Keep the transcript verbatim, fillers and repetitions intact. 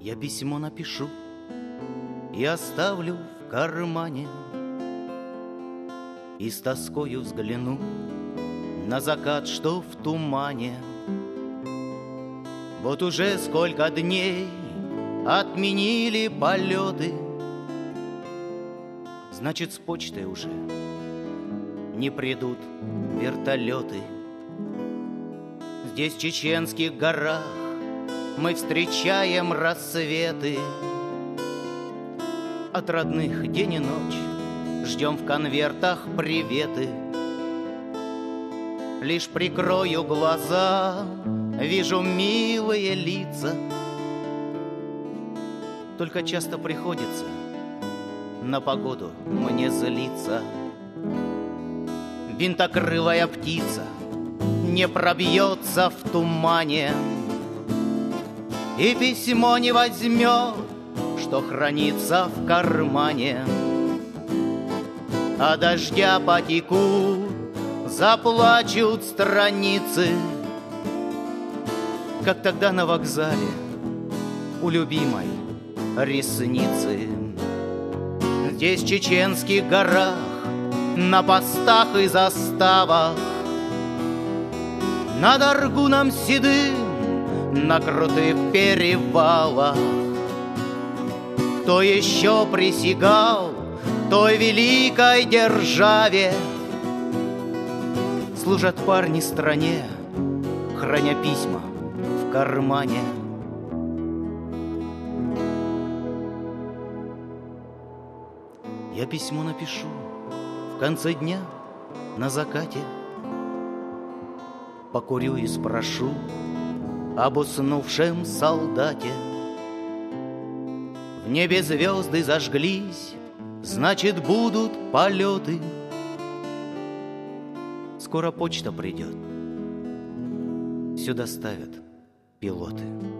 Я письмо напишу и оставлю в кармане, и с тоскою взгляну на закат, что в тумане. Вот уже сколько дней отменили полеты, значит, с почтой уже не придут вертолеты. Здесь, в чеченских горах, мы встречаем рассветы. От родных день и ночь ждем в конвертах приветы. Лишь прикрою глаза, вижу милые лица. Только часто приходится на погоду мне злиться. Винтокрылая птица не пробьется в тумане, и письмо не возьмет, что хранится в кармане. А дождя потекут, заплачут страницы, как тогда на вокзале у любимой ресницы. Здесь, в чеченских горах, на постах и заставах, над Аргуном седым, на крутых перевалах, кто еще присягал той великой державе, служат парни стране, храня письма в кармане. Я письмо напишу в конце дня на закате, покурю и спрошу об уснувшем солдате. В небе звезды зажглись, значит, будут полеты. Скоро почта придет, все доставят пилоты.